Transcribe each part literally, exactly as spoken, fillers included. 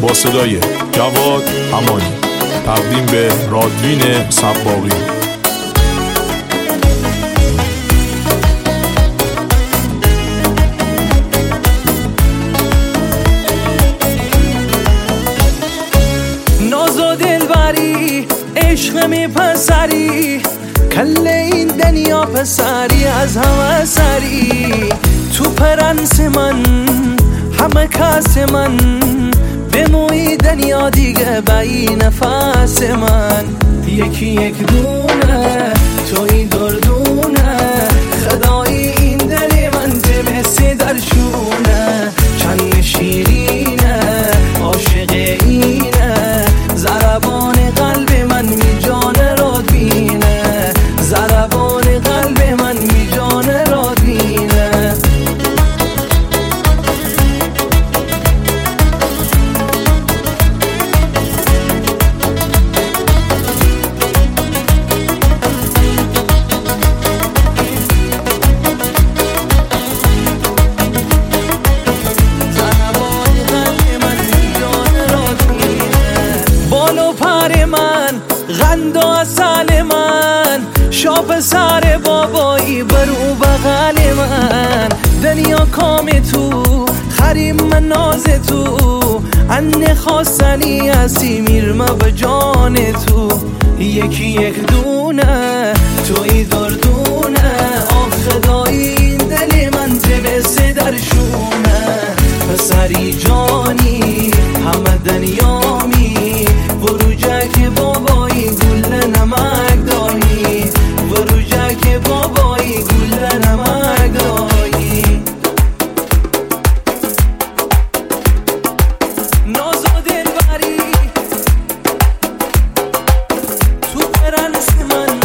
با صدای جواد امانی، تقدیم به رادوین صباغی. ناز و دلبری عشق میپسری، کل این دنیا پسری از همه سری. تو پرنس من همه کس من، بموی دنیا دیگه بایی نفس من. یکی یک دونه توی دردونه، خدایی این دل من تبسی در شونه. چند شیرینه عاشق اینه، ضربان قلب من می جان راد بینه، ضربان قلب من می جان راد بینه. غند و اصل من، شاپ سر بابایی برو بغل من. دنیا کام تو خریم من ناز تو، ان خواستنی هستی میرم به جان تو. یکی یک دونه توی دردونه، آخ خدایی این دل من تبسه در شونه. پسری جانی همه دنیامی، بروجک بابایی گل نمک دایی، بروجک بابایی گل نمک دایی. ناز و دلبری تو پرنس من،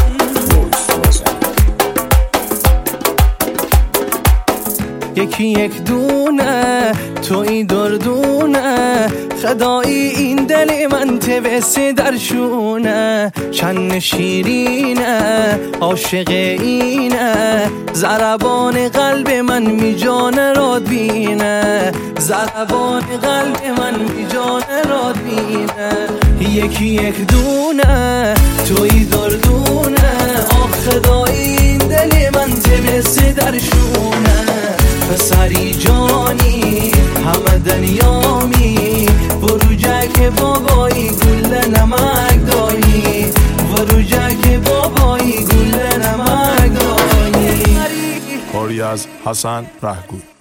یکی یک دونه توی دردونه، خدایی این دل من تبسه در شونه. چند شیرینه عاشق اینه، ضربان قلب من می جان راد بینه، ضربان قلب من می جان راد بینه. یکی یک دونه توی دردونه، آخ خدایی این دل من تبسه در شونه. پسری جانی همه دنیامی، بروجک بابایی گل نمک دایی، بروجک بابایی گل نمک دایی. کاری از حسن رهگوی.